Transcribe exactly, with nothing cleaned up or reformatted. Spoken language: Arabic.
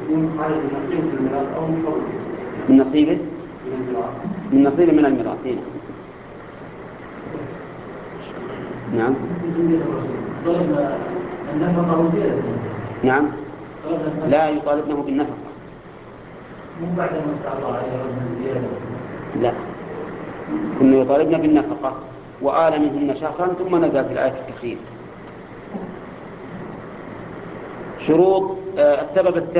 من نصيبه من نصيبه من الميراث. نعم نعم لا يطالبنه بالنفقة. لا إنه يطالبنا بالنفقة وآل منهن شهرا ثم نزل في الآية التخيير. شروط آه السبب الثاني